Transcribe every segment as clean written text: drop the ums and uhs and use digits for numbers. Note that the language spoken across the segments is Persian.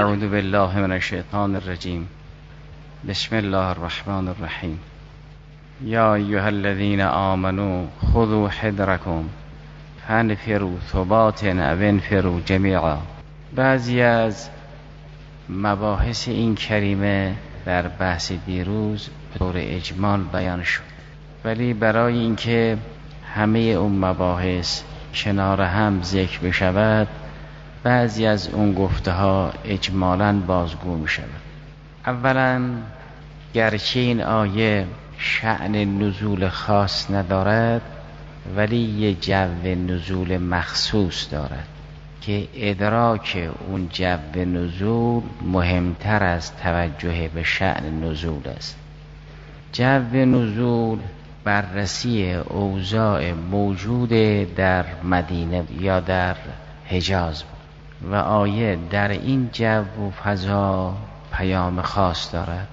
اعوذ بالله من الشیطان الرجیم. بسم الله الرحمن الرحیم. یا ایها الذین آمنوا خذوا حذرکم فانفروا ثبات او انفروا جمیعا. بعضی از مباحث این کریمه در بحث دیروز به طور اجمال بیان شد، ولی برای اینکه همه اون مباحث کنار هم ذکر بشود بعضی از اون گفته ها اجمالاً بازگو می شود. اولا گرچه این آیه شأن نزول خاص ندارد ولی یه جو نزول مخصوص دارد که ادراک اون جو نزول مهمتر از توجه به شأن نزول است. جو نزول بررسی اوضاع موجود در مدینه یا در حجاز بود و آیه در این جو و فضا پیام خاص دارد.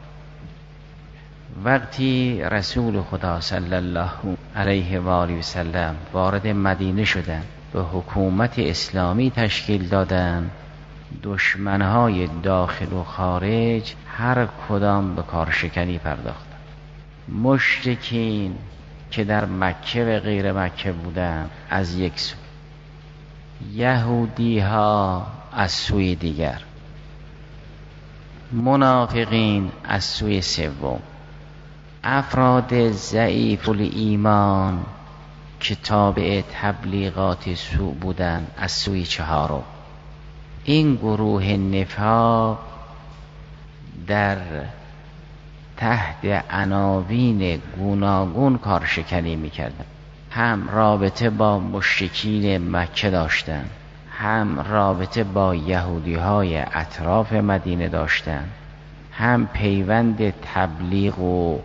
وقتی رسول خدا صلی الله علیه و آله و سلم وارد مدینه شدند، به حکومت اسلامی تشکیل دادند، دشمنهای داخل و خارج هر کدام به کارشکنی پرداختند. مشرکین که در مکه و غیر مکه بودند از یک سو، یهودی ها از سوی دیگر، منافقین از سوی سوم، افراد ضعیف الایمان که تابع تبلیغات سوء بودند از سوی چهارم. این گروه نفاق در تحت عناوین گوناگون کارشکنی میکردند. هم رابطه با مشرکین مکه داشتند، هم رابطه با یهودی های اطراف مدینه داشتند، هم پیوند تبلیغ و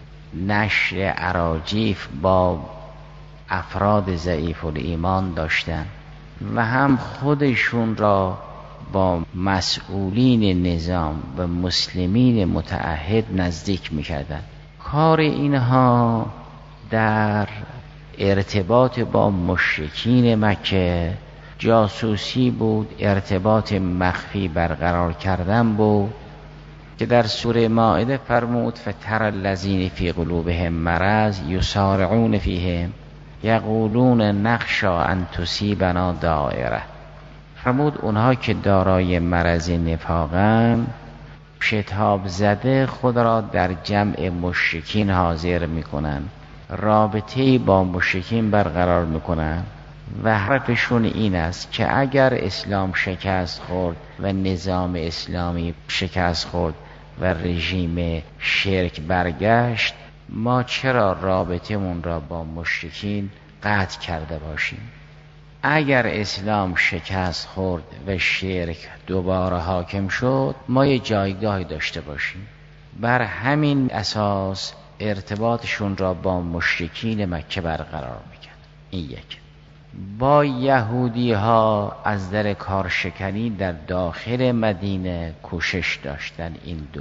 نشر اراجیف با افراد ضعیف الایمان داشتند و هم خودشون را با مسئولین نظام و مسلمین متعهد نزدیک می‌کردند. کار اینها در ارتباط با مشرکین مکه جاسوسی بود، ارتباط مخفی برقرار کردن بود که در سوره مائده فرمود فتر الذین فی قلوبهم مرض یسارعون فیهم یقولون نخشی ان تصیبنا دائره. فرمود اونها که دارای مرض نفاقن شتاب زده خود را در جمع مشرکین حاضر میکنن، رابطه‌ای با مشرکین برقرار میکنن و حرفشون این است که اگر اسلام شکست خورد و نظام اسلامی شکست خورد و رژیم شرک برگشت، ما چرا رابطمون را با مشرکین قطع کرده باشیم؟ اگر اسلام شکست خورد و شرک دوباره حاکم شد ما یه جایگاهی داشته باشیم. بر همین اساس ارتباطشون را با مشرکین مکه برقرار میکرد. این یک. با یهودی ها از در کارشکنی در داخل مدینه کوشش داشتن. این دو.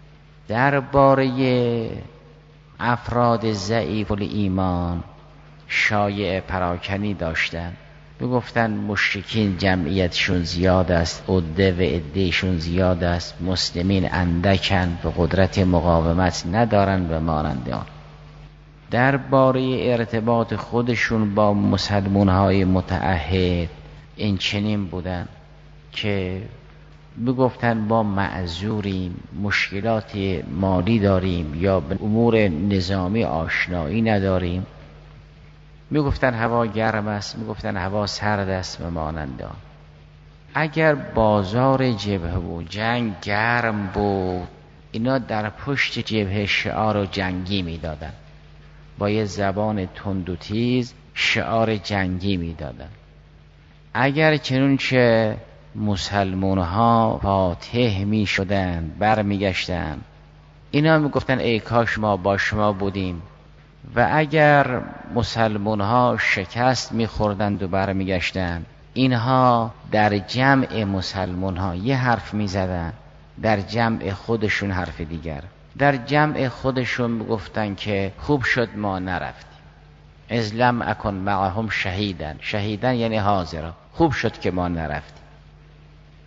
درباره افراد ضعیف الایمان شایعه پراکنی داشتن، میگفتن مشرکین جمعیتشون زیاد است، عده و عدهشون زیاد است، مسلمین اندکن و قدرت مقاومت ندارن و مانند آن. درباره ارتباط خودشون با مسلمانهای متعهد این چنین بودن که میگفتن با معذوریم، مشکلات مالی داریم یا به امور نظامی آشنایی نداریم. میگفتن هوا گرم است، میگفتن هوا سرد است و مانند آن. اگر بازار جبهه و جنگ گرم بود اینا در پشت جبهه شعار و جنگی میدادن، با یه زبان تند و تیز شعار جنگی میدادن. اگر چنانچه مسلمان ها فاتح می شدن بر می گشتن اینا می گفتن ای کاش ما با شما بودیم، و اگر مسلمان ها شکست می خوردند و بر می گشتن اینها در جمع مسلمان ها یه حرف می زدن، در جمع خودشون حرف دیگر. در جمع خودشون می گفتن که خوب شد ما نرفتیم، اذ لم اکن معهم شهیدن. شهیدن یعنی حاضرا، خوب شد که ما نرفتیم.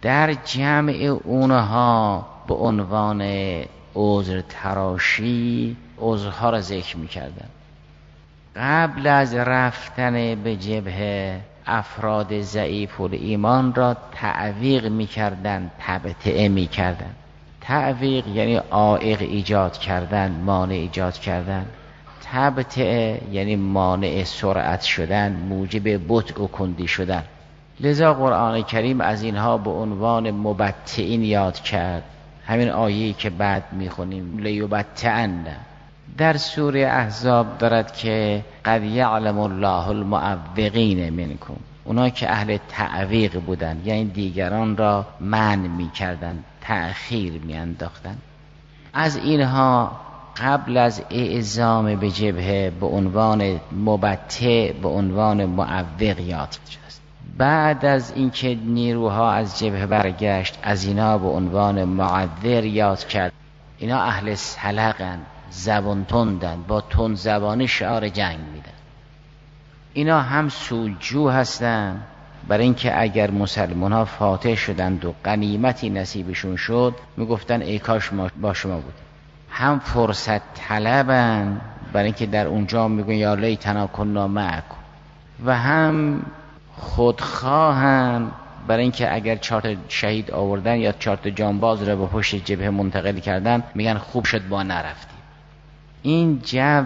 در جمع اونها به عنوان عذر تراشی عذرها را ذکر می‌کردن. قبل از رفتن به جبهه افراد ضعیف الایمان را تعویق می‌کردند، تبطئه می‌کردند. تعویق یعنی عائق ایجاد کردن، مانع ایجاد کردن. تبطئه یعنی مانع سرعت شدن، موجب بطء و کندی شدن. لذا قرآن کریم از اینها به عنوان مبطئین یاد کرد. همین آیه‌ای که بعد میخونیم لیبطئن در سوره احزاب دارد که قد یعلم الله المعوقین منکم، اونا که اهل تعویق بودن یعنی دیگران را منع میکردن، تأخیر میانداختن. از اینها قبل از اعزام به جبهه به عنوان مبطئ، به عنوان معوق یاد شد. بعد از اینکه نیروها از جبهه برگشت از اینا به عنوان معذر یاد کرد. اینا اهل سلقن، زبان تندن، با تند زبانی شعار جنگ میدن. اینا هم سودجو هستن، برای اینکه اگر مسلمان ها فاتح شدند و غنیمتی نصیبشون شد میگفتن ای کاش ما با شما بود. هم فرصت طلبن، برای اینکه در اونجا میگن یا لیتنا کنا معکم. و هم خودخواهن، برای اینکه اگر 4 شهید آوردن یا 4 جانباز را به پشت جبهه منتقل کردن میگن خوب شد با نرفتیم. این جو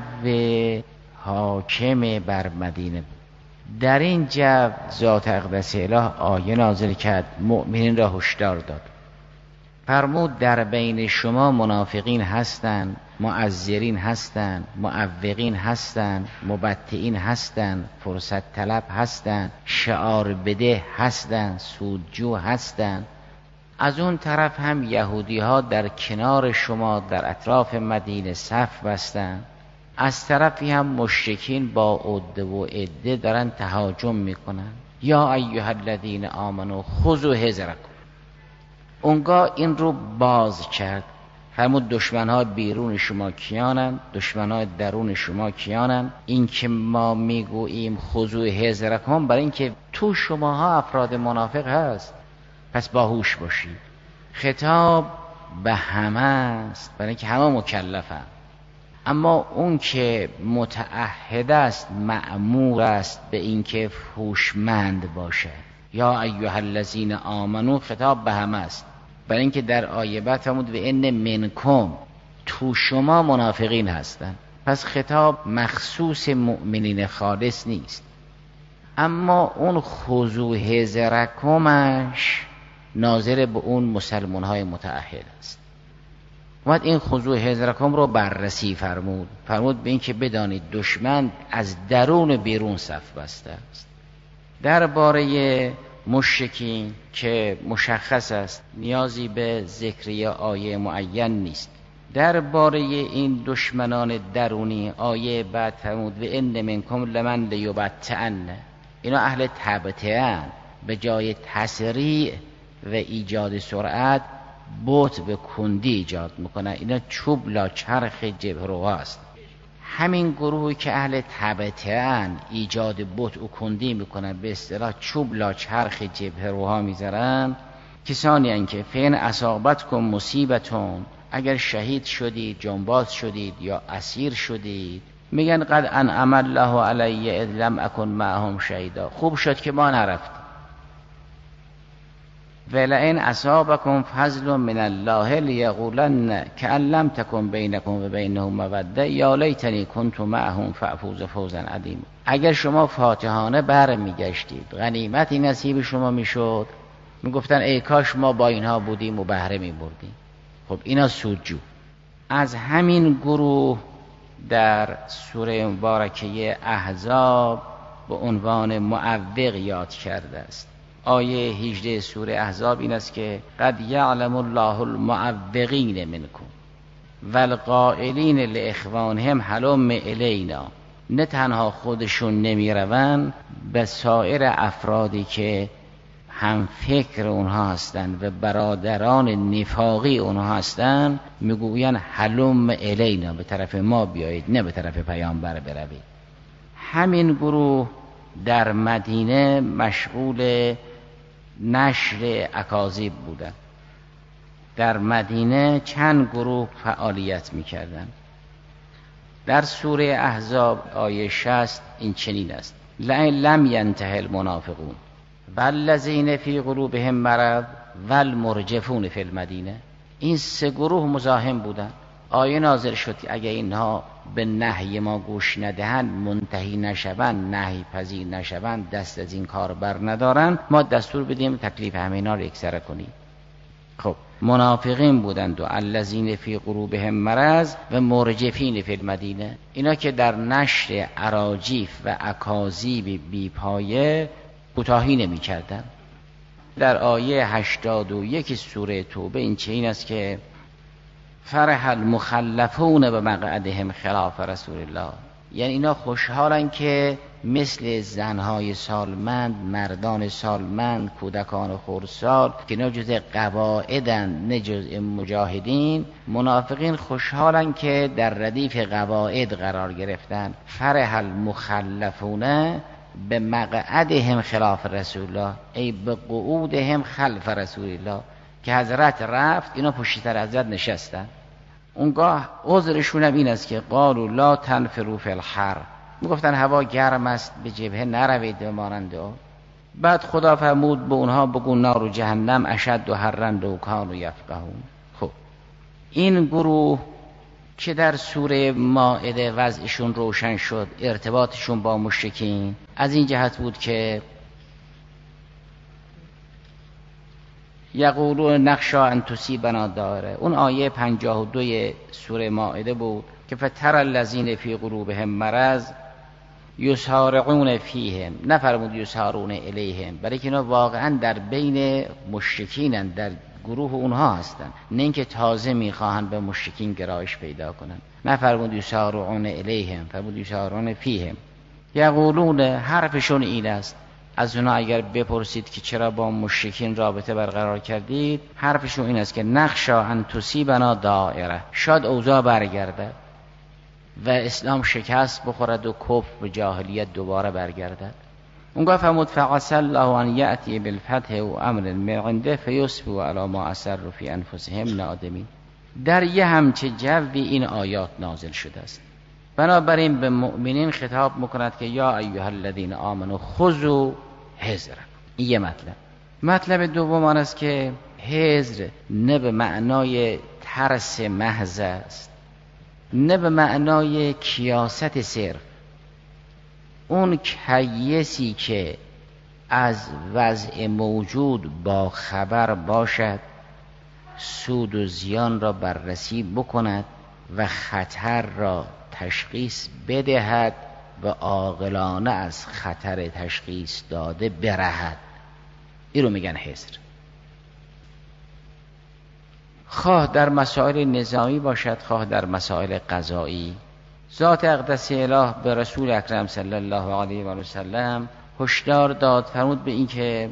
حاکم بر مدینه بود. در این جو ذات اقدس اله آیه نازل کرد، مؤمنین را هشدار داد. فرمود در بین شما منافقین هستند، معذرین هستند، معوقین هستند، مبطئین هستند، فرصت طلب هستند، شعار بده هستند، سودجو هستند. از اون طرف هم یهودی ها در کنار شما در اطراف مدینه صف بستند. از طرفی هم مشرکین با عده و عده دارن تهاجم میکنن. یا ایها الذین آمنوا خذوا حذرکم. اونگاه این رو باز کرد، فرمود دشمن‌ها بیرون شما کیانن، دشمن‌ها درون شما کیانن. این که ما میگوییم خذوا حذرکم برای اینکه تو شماها افراد منافق هست، پس باهوش باشید. خطاب به همه است، برای اینکه همه مکلفن. اما اون که متعهد است مأمور است به اینکه هوشمند باشه. یا ایها الذین آمنو خطاب به همه است، برای اینکه در آیه بعد فرمود و ان منکم، تو شما منافقین هستن. پس خطاب مخصوص مؤمنین خالص نیست. اما اون خذوا حذرکمش ناظر به اون مسلمان های متعهد است. اومد این خذوا حذرکم رو بررسی فرمود به این که بدانید دشمن از درون و بیرون صف بسته است. درباره مشرکین که مشخص است، نیازی به ذکر یا آیه معین نیست. درباره این دشمنان درونی آیه بعد فرمود و ان منکم لمن لیبطئن، اینا اهل تبطئن، به جای تسریع و ایجاد سرعت بطء به کندی ایجاد میکنن. اینا چوب لا چرخ جبهه رو هست. همین گروهی که اهل تبطئن، ایجاد بطء و کندی میکنن، به اصطلاح چوب لا چرخ جبهه روها میذارن، کسانی هستند که فین اصابتکم مصیبتون، اگر شهید شدید، جانباز شدید یا اسیر شدید، میگن قد انعم الله علی اذ لم اکن معهم شهیدا، خوب شد که ما نرفتیم. ولئن اصابکم فضل من الله لیقولن کأن لم تکن بینکم و بینهم موده یا لیتنی کنت معهم فافوز فوزا عظیما. اگر شما فاتحانه برمیگشتید، غنیمتی نصیب شما میشد، میگفتن ای کاش ما با اینها بودیم و بهره میبردیم. خب اینا سودجو. از همین گروه در سوره مبارکه احزاب به عنوان معوق یاد کرده است. آیه 18 سوره احزاب این است که قد یعلم الله المعوقین منکم والقائلین لاخوانهم هلم الینا. نه تنها خودشون نمی روند، به سایر افرادی که هم فکر اونها هستند و برادران نفاقی اونها هستند میگوین هلم الینا، به طرف ما بیایید، نه به طرف پیامبر بروید. همین گروه در مدینه مشغول نشر اکاذیب بودن. در مدینه چند گروه فعالیت میکردن. در سوره احزاب آیه 60 این چنین است: لم ینته المنافقون والذین فی قلوبهم مرض والمرجفون فی المدینه. این سه گروه مزاحم بودن. آیه نازل شد که اگه اینها به نهی ما گوش ندهند، منتهی نشوند، نهی پذیر نشوند، دست از این کار بر ندارن، ما دستور بدیم تکلیف همینا رو یکسره کنیم. خب منافقین بودند و الذین فی قلوبهم مرض و مرجفین فی المدینه، اینا که در نشر اراجیف و اکاذیب بیپایه کوتاهی نمی کردن. در آیه 81 سوره توبه این چنین است که فرح المخلفون بمقعدهم خلاف رسول الله، یعنی اینا خوشحالن که مثل زنهای سالمند، مردان سالمند، کودکان خردسال که اینا جزء قواعدن نه جزء مجاهدین، منافقین خوشحالن که در ردیف قواعد قرار گرفتن. فرح المخلفون به مقعدهم خلاف رسول الله، ای به قعودهم خلف رسول الله، که حضرت رفت اینا پشت سر حضرت نشستن. اونگاه عذرشون هم این است که قالوا لا تنفروا فی الحر، میگفتن هوا گرم است به جبهه نروید و مانند او. بعد خدا فرمود به اونها بگو نار جهنم اشد حرا لو کانوا یفقهون. خب این گروه که در سوره مائده وضعشون روشن شد، ارتباطشون با مشرکین از این جهت بود که یقولون نخشی ان تصیبنا دائره. اون آیه 52 سوره مائده بود که فتر الذین فی قلوبهم مرض یسارعون فیهم، نفرمود یسارعون الیهم، برای که اینا واقعا در بین مشرکینن، در گروه اونها هستن، نه اینکه تازه میخواهند به مشرکین گرایش پیدا کنند. نفرمود یسارعون الیهم، فرمود یسارعون فیهم. یقولون، حرفشون این است، از اونا اگر بپرسید که چرا با مشرکین رابطه برقرار کردید، حرفشون این است که نخشا ان تصیبنا دائره، شاید اوضاع برگرده و اسلام شکست بخورد و کفر و جاهلیت دوباره برگردد. اونگاه فرمود فعسى الله ان یأتی بالفتح و امر من عنده فیصبحوا علی ما اسروا فی انفسهم نادمین. در یه همچه جوی این آیات نازل شده است. بنابراین به مؤمنین خطاب میکند که یا ایها الذین آمنوا خذوا حذرکم. این یه مطلب دوم آن است که حذر نه به معنای ترس محض است، نه به معنای کیاست صرف. اون کیسی که از وضع موجود با خبر باشد، سود و زیان را بررسی بکند و خطر را تشخیص بدهد و عاقلانه از خطر تشخیص داده برهد، این رو میگن حذر. خواه در مسائل نظامی باشد، خواه در مسائل قضایی. ذات اقدس اله به رسول اکرم صلی الله علیه و سلم هشدار داد، فرمود به این که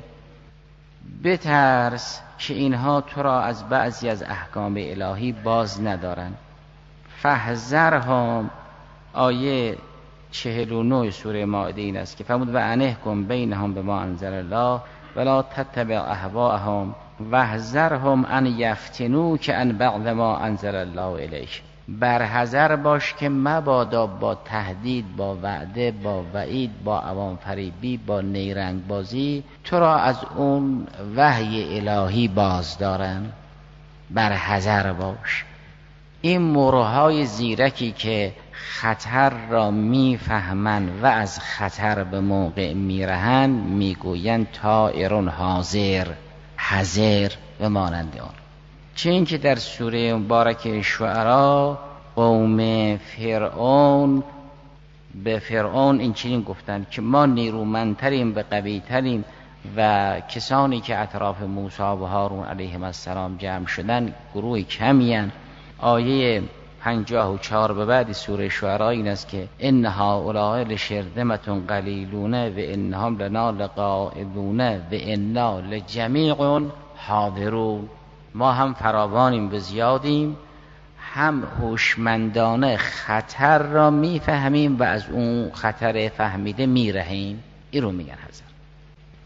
بترس که اینها تو را از بعضی از احکام الهی باز ندارن. فاحذرهم، آیه 49 سوره مائده این است که فرمود و انحکم بینهم بما انزل الله ولا تتبع اهواءهم واحذرهم ان یفتنوک عن بعض ما انزل الله الیک. برحذر باش که مبادا با تهدید، با وعده، با وعید، با عوام فریبی، با نیرنگ بازی تو را از اون وحی الهی باز دارن. برحذر باش. این مورهای زیرکی که خطر را میفهمن و از خطر به موقع میرهن میگوین طائر حاضر، حذر و مانند آن. چه این که در سوره مبارک شعرا قوم فرعون به فرعون این چنین گفتند که ما نیرومندتریم و قویتریم و کسانی که اطراف موسی و هارون علیهم السلام جمع شدن گروه کمین. آیه 54 به بعد سوره شعرا این است که ان هؤلاء لشرذمة قلیلون و انهم لنا لغائظون و انا لجمیع حاضرون. ما هم فراوانیم و زیادیم، هم هوشمندانه خطر را میفهمیم و از اون خطر فهمیده میرهیم. این رو میگن حضرت.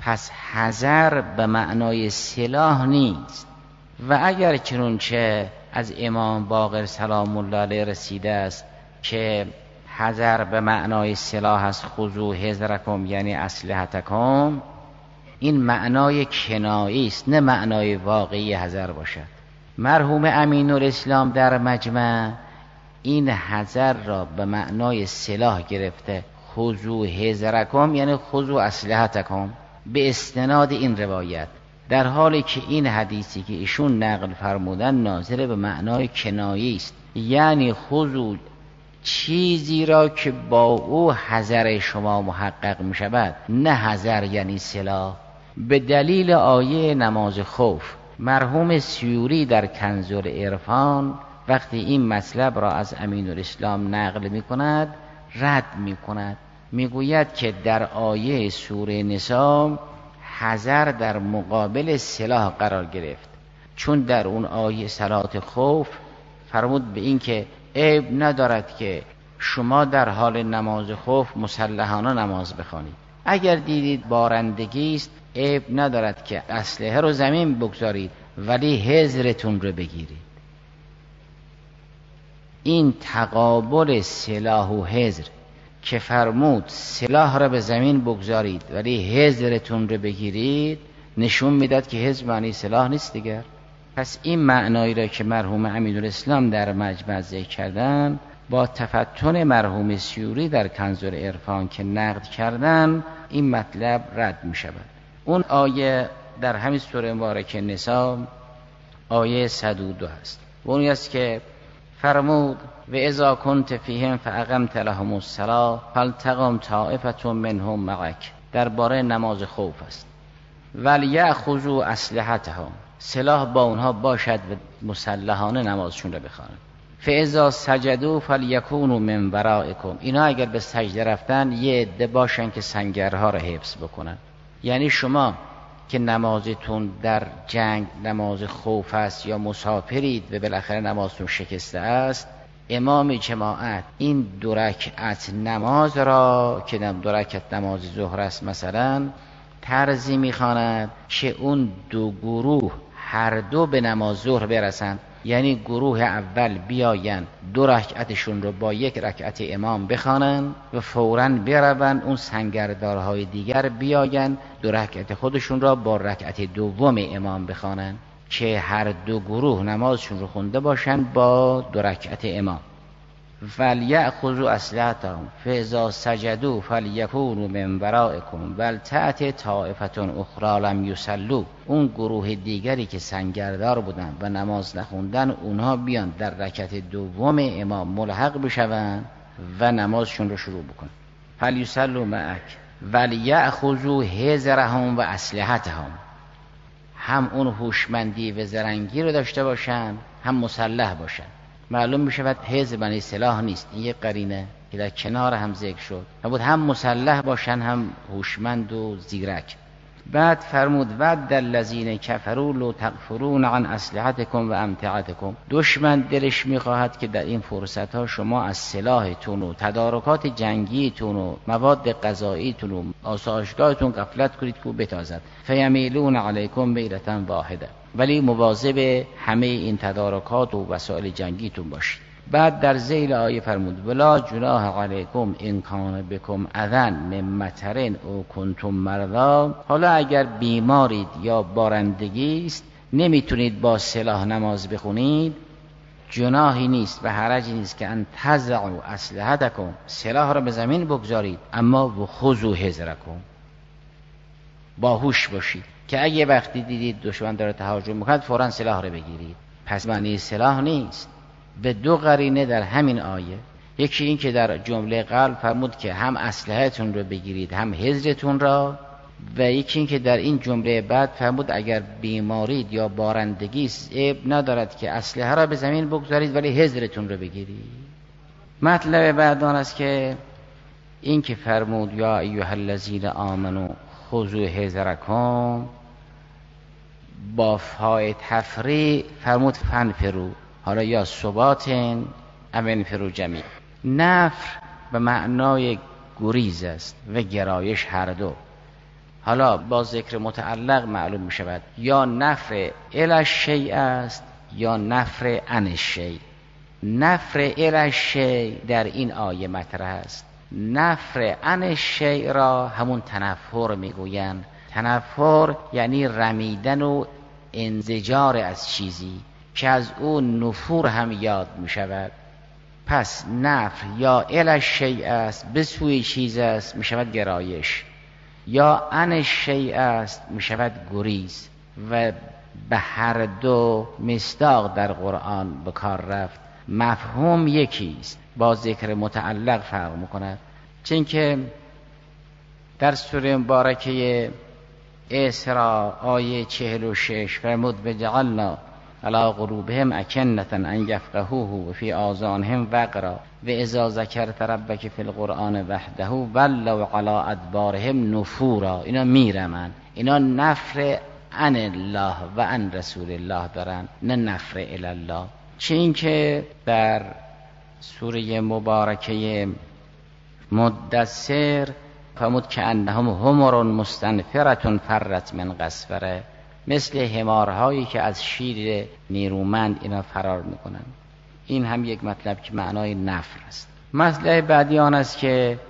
پس حذر به معنای سلاح نیست. و اگر چنانچه از امام باقر سلام الله علیه رسیده است که حذر به معنای سلاح است، خذوا حذرکم یعنی اسلحتکم، این معنای کنایی است نه معنای واقعی حذر باشد. مرحوم امین‌الاسلام در مجمع این حذر را به معنای سلاح گرفته، خذوا حذرکم یعنی خذوا اسلحتکم، به استناد این روایت، در حالی که این حدیثی که ایشون نقل فرمودن ناظر به معنای کنایی است، یعنی خذوا چیزی را که با او حذر شما محقق می شود، نه حذر یعنی سلاح. به دلیل آیه نماز خوف مرحوم سیوری در کنز العرفان وقتی این مطلب را از امین‌الاسلام نقل می کند رد می کند، می گوید که در آیه سوره نساء حذر در مقابل سلاح قرار گرفت، چون در اون آیه صلات خوف فرمود به این که عیب ندارد که شما در حال نماز خوف مسلحانه نماز بخوانید، اگر دیدید بارندگی است عیب ندارد که اسلحه رو زمین بگذارید ولی حذرتون رو بگیرید. این تقابل سلاح و حذر که فرمود سلاح را به زمین بگذارید ولی حذرتون رو بگیرید نشون میداد که حذر معنی سلاح نیست دیگر. پس این معنایی را که مرحوم امین‌الاسلام در مجمع ذکر کردن با تفتن مرحوم سیوری در کنز العرفان که نقد کردن این مطلب رد می شود. اون آیه در همین سوره مبارکه نساء آیه 102 هست و اون است که فرمود و اذا کنت فیهم فاقمت لهم الصلاة فلتقم طائفة منهم معک، درباره نماز خوف است. ولیأخذوا اسلحتهم، سلاح با اونها باشد و مسلحانه نمازشون رو بخوانند. فاذا سجدوا فلیکونوا من ورائکم، اینا اگر به سجده رفتن یه عده باشن که سنگرها رو حفظ بکنن. یعنی شما که نمازتون در جنگ نماز خوف است یا مسافرید و بالاخره نمازتون شکسته است، امام جماعت این 2 رکعت نماز را که 2 رکعت نماز ظهر است مثلا طرزی میخواند که اون 2 گروه هر دو به نماز ظهر برسند، یعنی گروه اول بیاین 2 رکعتشون رو با 1 رکعت امام بخوانند و فوراً بروند اون سنگردارهای دیگر بیاین 2 رکعت خودشون را با رکعت دوم امام بخوانند که هر 2 گروه نمازشون رو خونده باشند با 2 رکعت امام. فلیأخذوا اسلحتهم فاذا سجدوا فلیکونوا من ورائکم ولتأت طائفة اخری لم یصلوا، اون گروه دیگری که سنگردار بودن و نماز نخوندن اونها بیان در رکعت دوم امام ملحق بشوند و نمازشون رو شروع بکنن. فلیصلوا معک ولیأخذوا حذرهم و اسلحتهم، هم اون هوشمندی و زرنگی رو داشته باشن هم مسلح باشن. معلوم می شود حذر معنی سلاح نیست، این یک قرینه که در کنار هم ذکر شد، نبود هم مسلح باشن هم هوشمند و زیرک. بعد فرمود ود الذین کفروا لو تغفلون عن اسلحتکم و امتعتکم، دشمن دلش میخواهد که در این فرصت ها شما از سلاحتون و تدارکات جنگیتون و مواد غذاییتون و آسایشگاهتون غفلت کنید که بتازد. فیمیلون علیکم میلة واحده، ولی مواظب همه این تدارکات و وسایل جنگیتون باشید. بعد در ذیل آیه فرمود ولا جناح علیکم ان کان بکم اذى من مطر او کنتم مرضی، حالا اگر بیمارید یا بارندگی است نمیتونید با سلاح نماز بخونید، جناحی نیست و حرجی نیست که ان تضعوا اسلحتکم، سلاح را به زمین بگذارید، اما بخذوا حذرکم، باهوش باشید که اگه وقتی دیدید دشمن داره تهاجم میکند فوراً سلاح را بگیرید. پس معنی سلاح نیست. به 2 قرینه در همین آیه، یکی این که در جمله قبل فرمود که هم اسلحه‌تون رو بگیرید هم حذرتون را، و یکی این که در این جمله بعد فرمود اگر بیمارید یا بارندگی است عیب ندارد که اسلحه را به زمین بگذارید ولی حذرتون رو بگیرید. مطلب بعد آن است که این که فرمود یا ایها الذین آمنوا خذوا حذرکم، با فای تفریع فرمود فنفروا، حالا یا ثباتن امن فرو جمیع. نفر به معنای گریز است و گرایش هر دو. حالا با ذکر متعلق معلوم می شود یا نفر الی الشیء است یا نفر عن الشیء. نفر الی الشیء در این آیه مطرح است. نفر عن الشیء را همون تنفر میگویند. تنفر یعنی رمیدن و انزجار از چیزی که از او نفور هم یاد می شود. پس نفر یا الی الشیء است، به سوی چیز است، می شود گرایش، یا عن الشیء است، می شود گریز. و به هر دو مصداق در قرآن به کار رفت. مفهوم یکیست، با ذکر متعلق فرق میکند. چون که در سوره مبارکه اسراء آیه 46 فرمود وجعلنا علی قلوبهم اکنة ان یفقهوه و فی آذانهم وقرا و اذا ذکرت ربک فی القرآن وحده ولوا علی ادبارهم نفورا. اینا میرمن، اینا نفر عن الله و عن رسول الله دارن، نه نفر الی الله. چون که در سوره مبارکه مدثر فرمود که انهم حمر مستنفرة فرت من قسوره، مثل حمارهایی که از شیر نیرومند اینا فرار میکنن. این هم یک مطلب که معنای نفر است. مسئله بعدی آن است که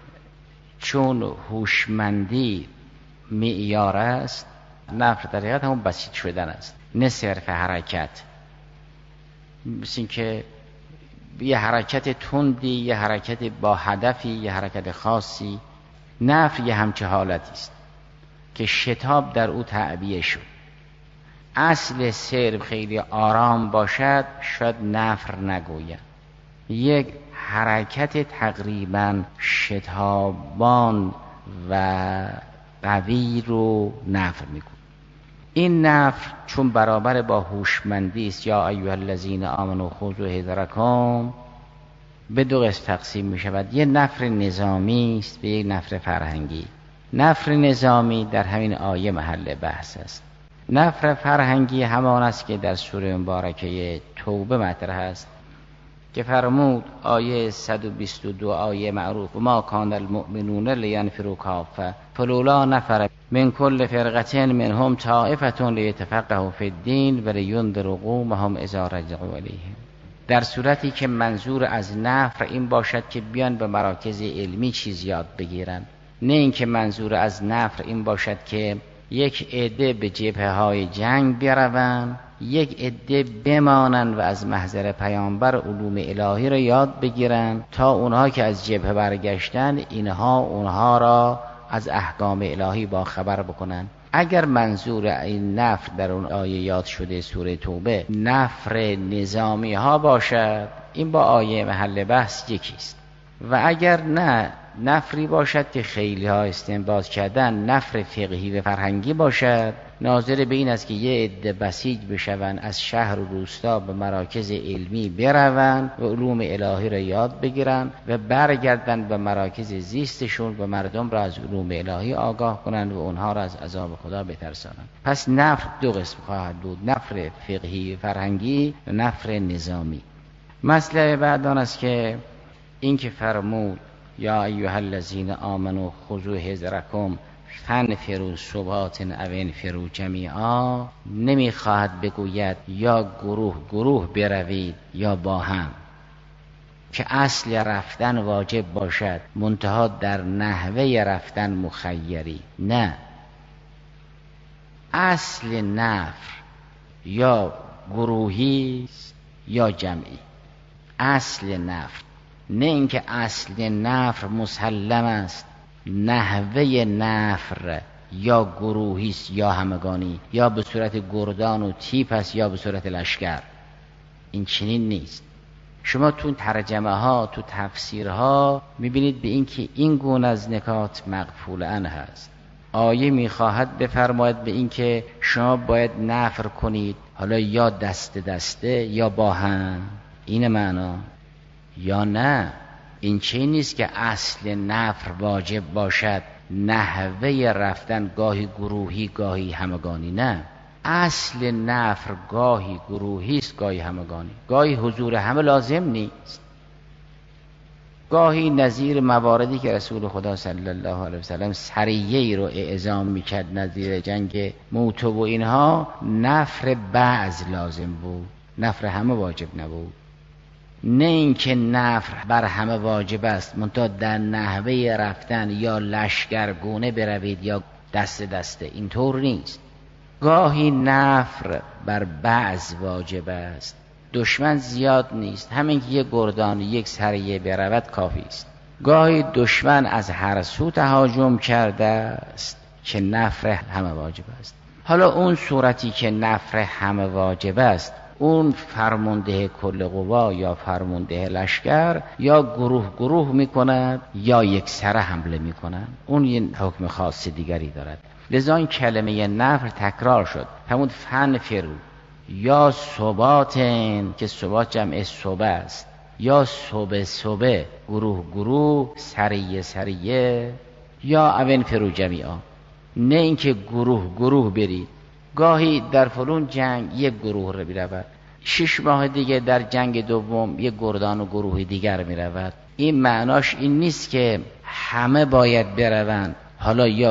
چون هوشمندی معیار است، نفر در حقیقت همون بسیط شدن است، نه صرف حرکت. مثل این که یه حرکت تندی، یه حرکت با هدفی، یه حرکت خاصی. نفر یه همچه حالتی است که شتاب در او تعبیه شد. اصل سیر خیلی آرام باشد شاید نفر نگوید، یک حرکت تقریبا شتابان و قوی رو نفر میگوید. این نفر چون برابر با هوشمندی است، یا ایها الذین آمنوا خذوا حذرکم، به دو قسم تقسیم می شود. یه نفر نظامی است و یک نفر فرهنگی. نفر نظامی در همین آیه محل بحث است. نفر فرهنگی همان است که در سوره مبارکه توبه مطرح است که فرمود آیه 122 آیه معروف و ما کان المؤمنون لینفروا کافه فلولا نفر من کل فرقة منهم طائفة لیتفقهوا فی الدین و لینذروا قومهم اذا رجعوا الیهم. در صورتی که منظور از نفر این باشد که بیان به مراکز علمی چیز یاد بگیرن، نه اینکه منظور از نفر این باشد که یک عده به جبهه‌های جنگ بروند، یک عده بمانند و از محضر پیامبر علوم الهی را یاد بگیرند تا اونها که از جبهه برگشتن اونها را از احکام الهی با خبر بکنن. اگر منظور این نفر در اون آیه یاد شده سوره توبه نفر نظامی ها باشد، این با آیه محل بحث یکیست. و اگر نه نفری باشد که خیلی ها استنباط کردن نفر فقهی و فرهنگی باشد، ناظر به این است که یه عده بسیج بشوند از شهر و روستا به مراکز علمی بروند و علوم الهی را یاد بگیرند و برگردند به مراکز زیستشون و مردم را از علوم الهی آگاه کنند و اونها را از عذاب خدا بترسانند. پس نفر دو قسم خواهد بود، نفر فقهی و فرهنگی و نفر نظامی. مسئله بعد آن است که این که فرمود یا ایها الذین آمنوا خذوا حذرکم فانفروا ثبات او انفروا جمیعا، نمیخواهد بگوید یا گروه بروید یا با هم، که اصل رفتن واجب باشد منتها در نحوه رفتن مخیری. نه، اصل نفر یا گروهی یا جمعی. اصل نفر، نه اینکه اصل نفر مسلم است، نحوه نفر یا گروهی است یا همگانی، یا به صورت گردان و تیپ است یا به صورت لشکر. این چنین نیست. شما تو ترجمه ها، تو تفسیرها میبینید به این که این گونه از نکات مغفول عنه هست. آیه میخواهد بفرماید به این که شما باید نفر کنید، حالا یا دست دسته یا با هم، این معنا. یا نه، این چه نیست که اصل نفر واجب باشد نحوه رفتن گاهی گروهی گاهی همگانی. نه، اصل نفر گاهی گروهی است گاهی همگانی، گاهی حضور همه لازم نیست. گاهی نظیر مواردی که رسول خدا صلی الله علیه وسلم سریه‌ای رو اعزام میکرد نظیر جنگ موته و اینها، نفر بعض لازم بود، نفر همه واجب نبود. نه اینکه نفر بر همه واجب است منتها در نحوه رفتن یا لشکرگونه بروید یا دست دسته، اینطور نیست. گاهی نفر بر بعض واجب است، دشمن زیاد نیست، همین که یک گردان یک سریه برود کافی است. گاهی دشمن از هر سو تهاجم کرده است که نفر همه واجب است. حالا اون صورتی که نفر همه واجب است، اون فرمانده کل قوا یا فرمانده لشکر یا گروه گروه میکند یا یک سره حمله میکنند، اون یه حکم خاص دیگری دارد. لذا این کلمه نفر تکرار شد. همون فنفروا یا ثباتن که ثبات جمع صبح است، یا صبح گروه گروه سریه سریه، یا انفروا جمیعا. نه اینکه گروه گروه برید، گاهی در فلان جنگ یک گروه رو میرود، 6 ماه دیگه در جنگ دوم یک گردان و گروه دیگر میرود. این معناش این نیست که همه باید بروند، حالا یا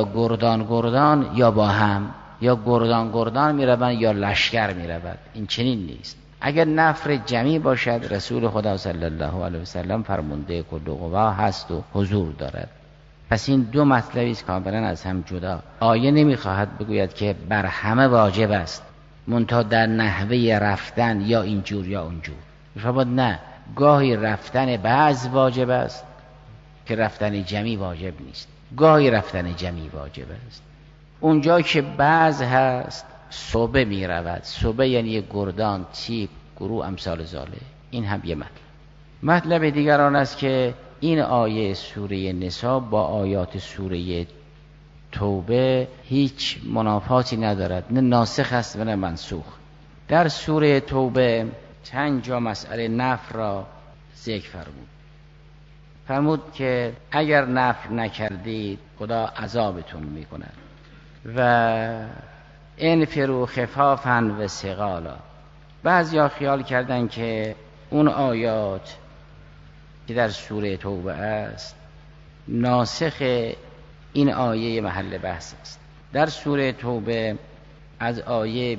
گردان یا با هم، یا گردان میروند یا لشکر میرود، این چنین نیست. اگر نفر جمعی باشد رسول خدا صلی الله علیه وسلم فرمانده کل قوا هست و حضور دارد. پس این دو مطلبی است کاملا از هم جدا. آیه نمیخواهد بگوید که بر همه واجب است منتها در نحوه رفتن یا اینجور یا اونجور. میفرماید نه، گاهی رفتن بعض واجب است که رفتن جمعی واجب نیست، گاهی رفتن جمعی واجب است. اونجا که بعض هست صبح می رود، صبح یعنی گردان، تیپ، گروه امثال زاله. این هم یه مطلب دیگر آن است که این آیه سوره نساء با آیات سوره توبه هیچ منافاتی ندارد، نه ناسخ است و نه منسوخ. در سوره توبه چند جا مسئله نفر را ذکر فرمود که اگر نفر نکردید خدا عذابتون میکند و انفروا خفافا و ثقالا. بعضیا خیال کردن که اون آیات که در سوره توبه است ناسخ این آیه محل بحث است. در سوره توبه از آیه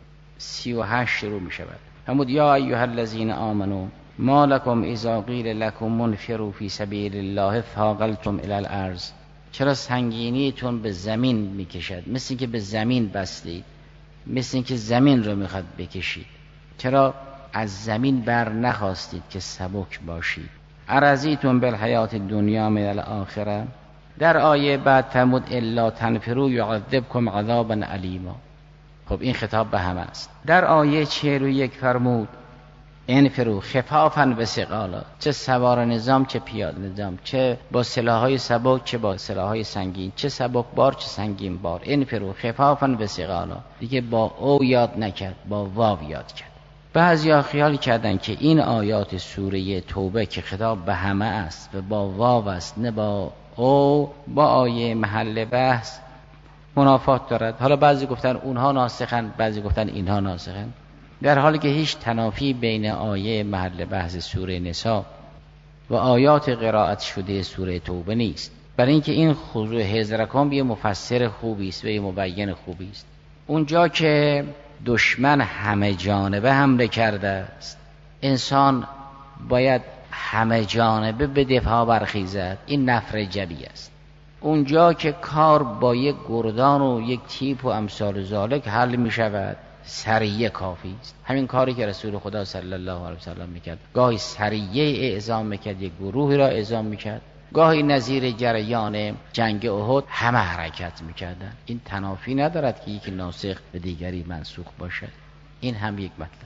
38 شروع می شود. فرمود یا ایها الذین آمنوا ما لکم اذا قیل لکم منفروا فی سبیل الله ثاقلتم الی الارض. چرا سنگینیتون به زمین میکشد، مثل اینکه به زمین بستید، مثل اینکه زمین رو میخواد بکشید. چرا از زمین بر نخواستید که سبک باشید. ارضیتم بالحیات الدنیا من الاخره. در آیه بعد فرمود الا تنفروا یعذبکم عذابا الیما. خب این خطاب به همه است. در آیه 41 فرمود انفروا خفافا و ثقالا. چه سوار نظام چه پیاده نظام، چه با سلاح‌های سبک چه با سلاح‌های سنگین، چه سبک بار چه سنگین بار. انفروا خفافا و ثقالا. دیگه با او یاد نکرد، با واو یاد کرد. بعضیا خیال کردن که این آیات سوره توبه که خطاب به همه است و با واو است نه با او، با آیه محل بحث منافات دارد. حالا بعضی گفتن اونها ناسخن، بعضی گفتن اینها ناسخن، در حالی که هیچ تنافی بین آیه محل بحث سوره نساء و آیات قرائت شده سوره توبه نیست. برای اینکه این خضوع حضرکم یه مفسر خوبی است و یه مبین خوبی است. اونجا که دشمن همه جانبه حمله کرده است، انسان باید همه جانبه به دفاع برخیزد، این نفر جبی است. اونجا که کار با یک گردان و یک تیپ و امثال ذالک حل می شود، سریه کافی است. همین کاری که رسول خدا صلی الله علیه وسلم میکرد، گاهی سریه اعزام میکرد، یک گروهی را اعزام میکرد، گاهی نظیر جریان جنگ احد همه حرکت میکردن. این تنافی ندارد که یکی ناسخ و دیگری منسوخ باشد. این هم یک مطلب.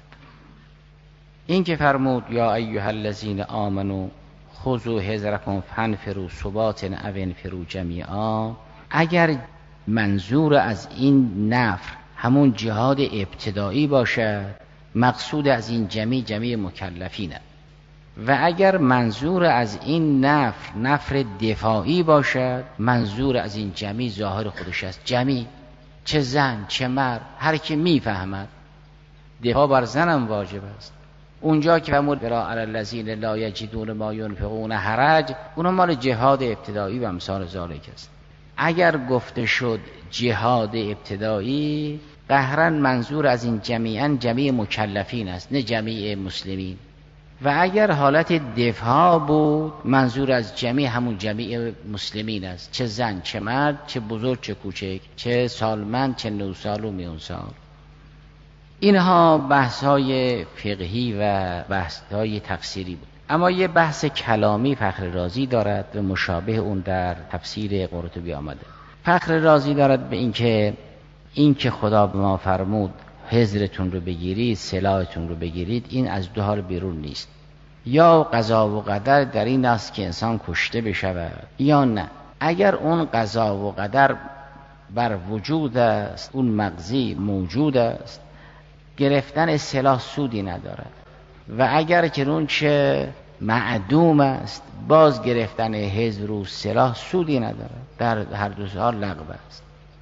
این که فرمود یا ایها الذین آمنوا خذوا حذرکم فانفروا ثبات او انفروا جمیعا، اگر منظور از این نفر همون جهاد ابتدایی باشد، مقصود از این جمعی مکلفینه. و اگر منظور از این نفر دفاعی باشد، منظور از این جمعی ظاهر خودش است. جمعی چه زن چه مرد، هر کی میفهمد دفاع بر زنم واجب است، اونجا که فرمود ولا علی الذین لا یجدون ما ینفقون حرج، اونها مال جهاد ابتدایی و امثال ذالک است. اگر گفته شد جهاد ابتدایی، قهرن منظور از این جمیعا جمیع مکلفین است، نه جمیع مسلمین. و اگر حالت دفاع بود، منظور از جمیع همون جمیع مسلمین است، چه زن چه مرد، چه بزرگ چه کوچک، چه سالمند چه نوسال و میانسال. اینها بحث‌های فقهی و بحث‌های تفسیری بود. اما یه بحث کلامی فخر رازی دارد و مشابه اون در تفسیر قرطبی آمده. فخر رازی دارد به اینکه خدا به ما فرمود حذرتون رو بگیرید، سلاحتون رو بگیرید، این از دو حال بیرون نیست. یا قضا و قدر در این است که انسان کشته بشود، یا نه. اگر اون قضا و قدر بر وجود است، اون مقضی موجود است، گرفتن سلاح سودی ندارد. و اگر که اون چه معدوم است، باز گرفتن حذر و سلاح سودی ندارد، در هر دو حال لغو است.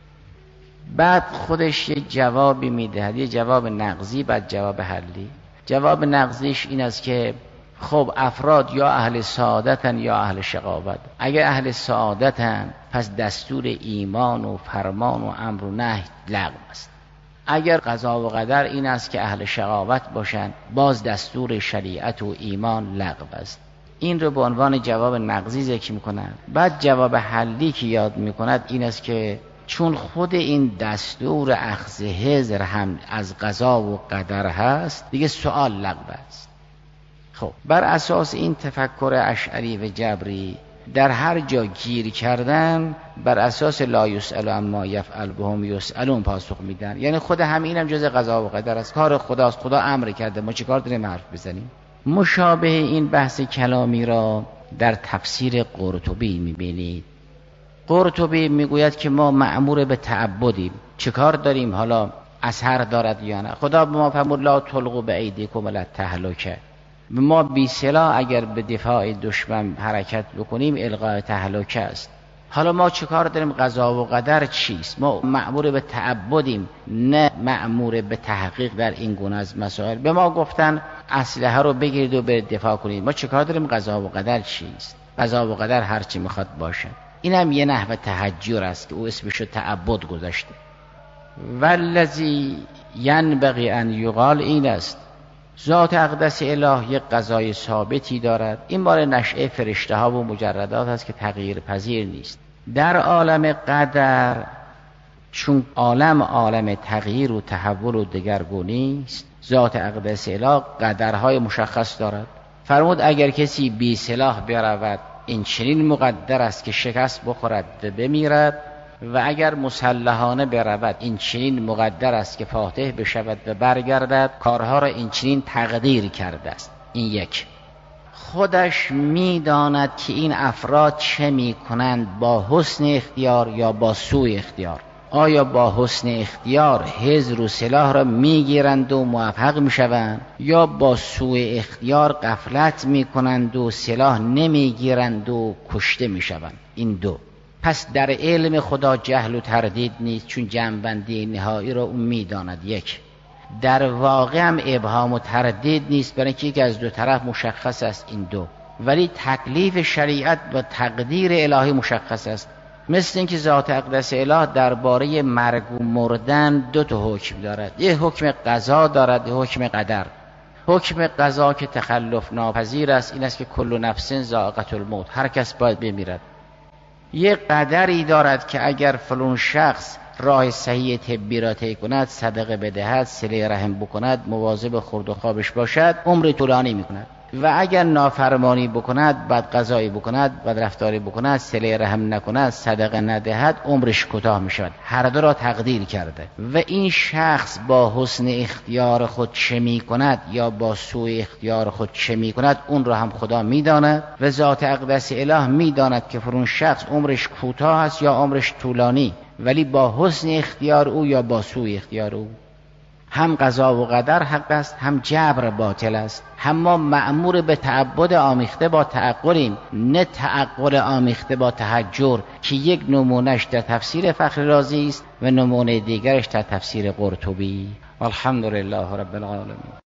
بعد خودش یه جوابی میدهد، یه جواب نقضی، بعد جواب حلی. جواب نقضیش این است که خب افراد یا اهل سعادتن یا اهل شقاوت. اگر اهل سعادتن پس دستور ایمان و فرمان و امر و نهی لغو است. اگر قضا و قدر این است که اهل شقاوت باشند، باز دستور شریعت و ایمان لغو است. این رو به عنوان جواب نقضی ذکر می‌کنند. بعد جواب حلی که یاد می‌کند این است که چون خود این دستور اخذ حذر هم از قضا و قدر هست، دیگه سؤال لغو است. خب بر اساس این تفکر اشعری و جبری در هر جا گیر کردن، بر اساس لا یسأل عما یفعل وهم یسألون پاسخ میدن. یعنی خود همین هم جز قضا و قدر است، کار خداست، خدا امر کرده، ما چیکار داریم حرف بزنیم؟ مشابه این بحث کلامی را در تفسیر قرطبی میبینید. قرطبی میگوید که ما مأمور به تعبدیم، چیکار داریم؟ حالا اثر دارد یا نه؟ خدا به ما فرمود لا تلقوا بایدیکم الی التهلکه. ما بی سلاح اگر به دفاع دشمن حرکت بکنیم القاء تهلکه است. حالا ما چیکار داریم؟ قضا و قدر چیست؟ ما مأمور به تعبدیم، نه مأمور به تحقیق در این گونه از مسائل. به ما گفتن اسلحه رو بگیرید و برید دفاع کنید، ما چیکار داریم؟ قضا و قدر چیست؟ قضا و قدر هر چی میخواد باشه. این هم یه نحو تهجر است که او اسمشو تعبد گذاشته. والذی ینبغی ان یقال این است، ذات اقدس اله یک قضای ثابتی دارد. این مال نشأه فرشته ها و مجردات است که تغییر پذیر نیست. در عالم قدر چون عالم تغییر و تحول و دگرگونی است، ذات اقدس اله قدرهای مشخص دارد. فرمود اگر کسی بی سلاح برود، این چنین مقدر است که شکست بخورد و بمیرد، و اگر مسلحانه برود، این چنین مقدر است که فاتح بشود و برگردد. کارها را این چنین تقدیر کرده است. این یک. خودش میداند که این افراد چه میکنند، با حسن اختیار یا با سوء اختیار. آیا با حسن اختیار حذر و سلاح را میگیرند و موفق میشوند، یا با سوء اختیار غفلت میکنند و سلاح نمیگیرند و کشته میشوند؟ این دو. پس در علم خدا جهل و تردید نیست، چون جمع‌بندی نهایی را اون میداند. یک. در واقع هم ابهام و تردید نیست، برای اینکه یک از دو طرف مشخص است. این دو. ولی تکلیف شریعت و تقدیر الهی مشخص است. مثل اینکه ذات اقدس اله درباره مرگ و مردن دو تا حکم دارد. یک حکم قضا دارد، یک حکم قدر. حکم قضا که تخلف ناپذیر است، این است که کل نفس ذائقة الموت، هر کس باید بمیرد. یک قدری دارد که اگر فلان شخص راه صحیح طبی را طی کند، صدقه بدهد، صله رحم بکند، مواظب خورد و خوابش باشد، عمر طولانی میکند. و اگر نافرمانی بکند، بد قضایی بکند، بد رفتاری بکند، صله رحم نکند، صدقه ندهد، عمرش کوتاه میشود. هر دو را تقدیر کرده. و این شخص با حسن اختیار خود چه میکند یا با سوء اختیار خود چه میکند، اون را هم خدا میداند. و ذات اقدس اله میداند که فرون شخص عمرش کوتاه است یا عمرش طولانی، ولی با حسن اختیار او یا با سوء اختیار او. هم قضا و قدر حق است، هم جبر باطل است. هم ما مأمور به تعبد آمیخته با تعقلیم، نه تعقل آمیخته با تهجر، که یک نمونهش در تفسیر فخر رازی است و نمونه دیگرش در تفسیر قرطبی. الحمدلله رب العالمین.